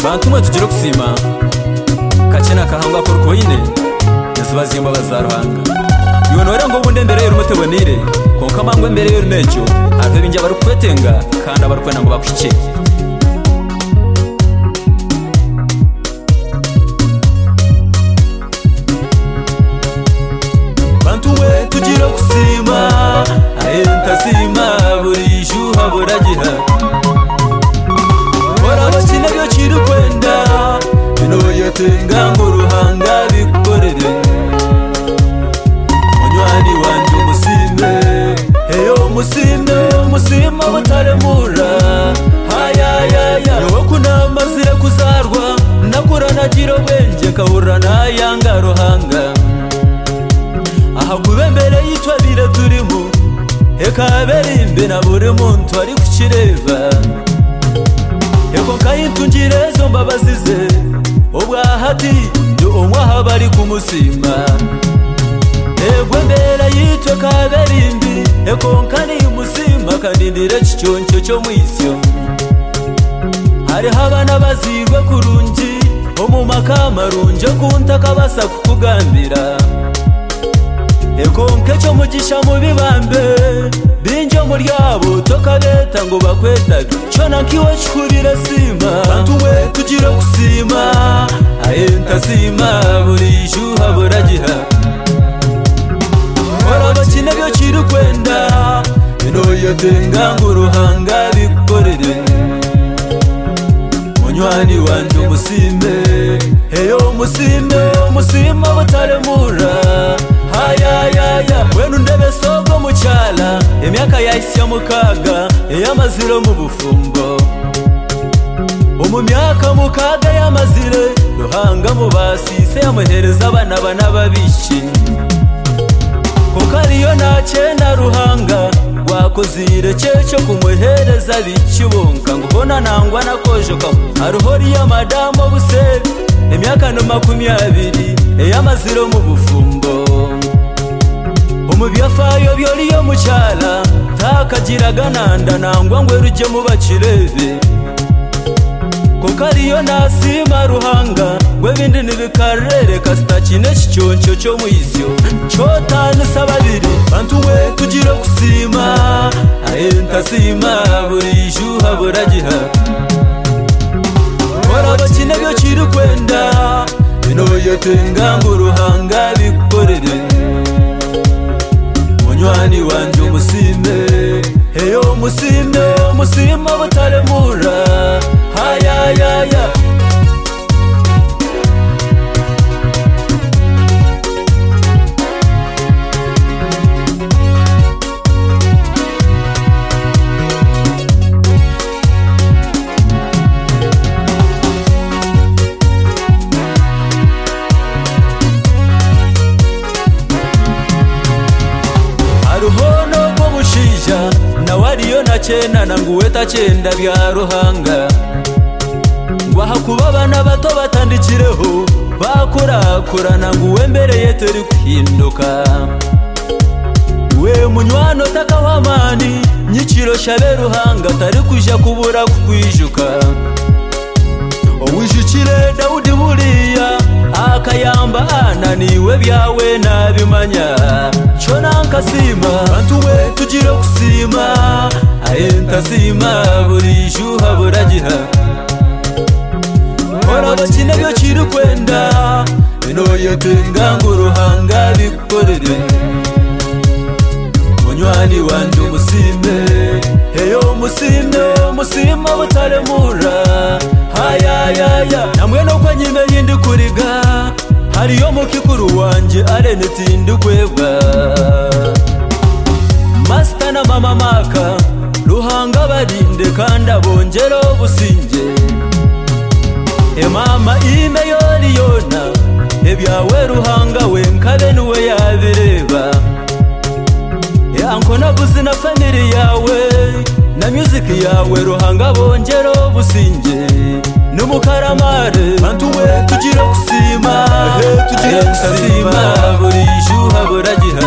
bantu mwe tugire kusima kachena kahanga korukoine yasubazimba bazaruhanga yonore ngo bunde mbere y'urumutebonire konka mangwe mbere y'urumejo ave binjya barukwetenga kandi abarukwena ngo bakwike bantu mwe tugire kusima ayentasima buri juha buragiha bakina byo kiri kwenda bino yatenga ngo ruhanga bikorere munywani wanje umusime heyo umusima butaremura hayayaya yowe kunamazire kuzarwa nakura nagira bwenge kahura nayanga ruhanga aha kube mbere yitwa bire turimo ekaberimbe na buri muntu ari kukireba eko kayitungire zo mbabazize obwahati ndo omwaha bari kumusima egwe mbere yitwe kaberimbi eko nkani umusima kandindire kicyoncyo cyo mwisyo hari habana bazirwe kurungi omumaka marunje kuntaka basa kukugambira eko nkecho mugisha mu bibambe binje muryabo tokabeta ngo bakwetaga chona kiwe chikurire sima bantu we tugire kusima ayentasima buri juha buragiha ora bakine byo kiri kwenda bino yatenga ngo ruhanga bikorere munywani wanje umusime heyo umusima butaremura hayayaya wenu ndebe sogo muchala emyaka yaisya mukaga eyamaziro mu bufumbo mu myaka mukaga yamazire ruhanga mu basise yamuhereza abana babishi kokariyo nacenda ruhanga wakozire cyeco kumuhereza bikibonka ngubona nangwa nakojoka aruhori ya madamo busere emyaka no 20 eyamaziro mu bufumbo umubyafayo byoriyo muchala takagiraga nanda nangwa ngwe ruje mu bakirebe kokariyo nasima ruhanga ngwe bindi nibikarere kastakine kicyoncyo cyo mwisyo cyotanu sababiri bantu we tugire kusima ayentasima buri juha buragiha ora bakine byo kiri kwenda bino yatenga ngo ruhanga bikorere munywani wanje umusime heyo umusima butaremura hayayaya nawariyo nachena nanguwe tachenda bya ruhanga ngwaha kuba abana bato batandikireho bakurakura nanguwe mbere yeteri kuhinduka we munywano takawamani nyikiro shabe ruhanga tari kuja kubura kukwijuka owishikire Daudi buriya akayamba ananiwe byawe nabimanya chona nkasima bantu we tugire kusima ayentasima buri juha buragiha ora bakine byo kiri kwenda bino yatenga ngo ruhanga bikorere munywani wanje umusime heyo umusima butaremura hayayaya namwe no kwanyime yindi kuriga hariyo mukikuru wanje arenetindi kwebwa Master na mama maka ruhanga barinde kandi abongero businge mama ime yoriyona ebyawe ruhanga we nkabe nuwe yabireba anko nabuzi na family yawe na music yawe ruhanga bongero businge numukaramare bantu we tugire kusima tugire kusima buri juha buragiha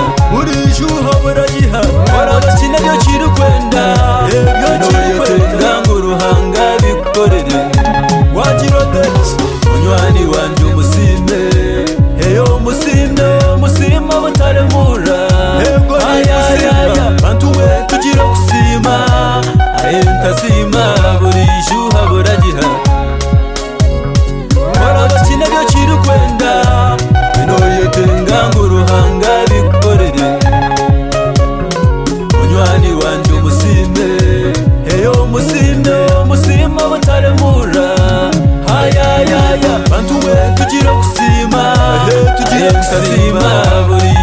ora bakine byo kiri kwenda ebyo kiri kwenda ngo ruhanga bikorere wagira kasima buri